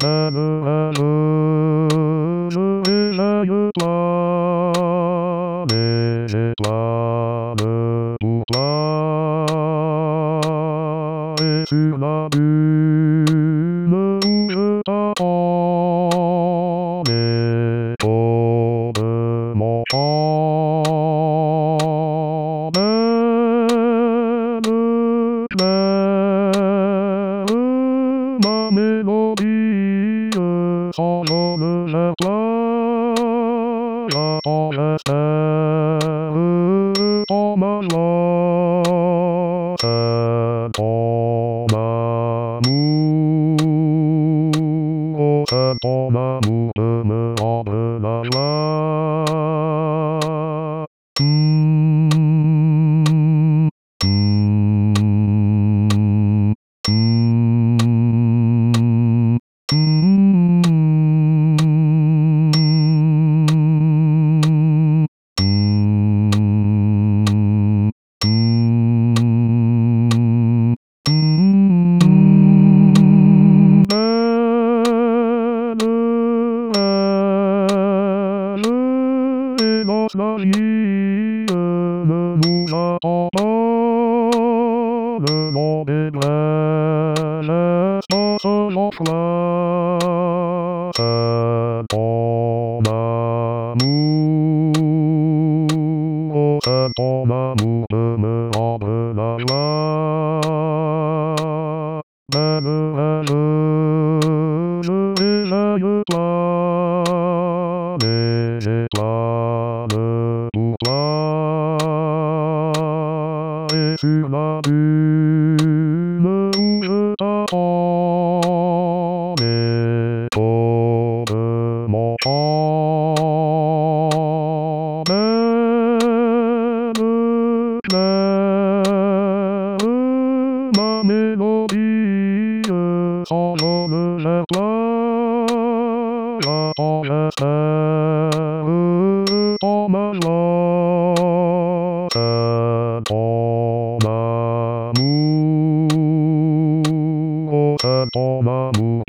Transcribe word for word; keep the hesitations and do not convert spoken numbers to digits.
Les étoiles pour toi et sur la dune où je t'attends, les taupes m'entendent. Belle claire, ma mélodie s'envole vers toi. J'attends, j'espère, ton amour, c'est ton amour, c'est ton amour de me rendre la joie. Mm, mm, mm, Nostalgie ne nous attend pas. Le long des brèves, l'espace l'enflamme. C'est ton amour, c'est ton amour de me rendre la joie. Belle, belle, je réveille-toi, les étoiles pour toi et sur la dune où je t'attends, les taupes m'entendent. Belle claire, ma mélodie s'envole vers toi. J'attends, j'espère, ton amour, c'est ton amour, c'est ton amour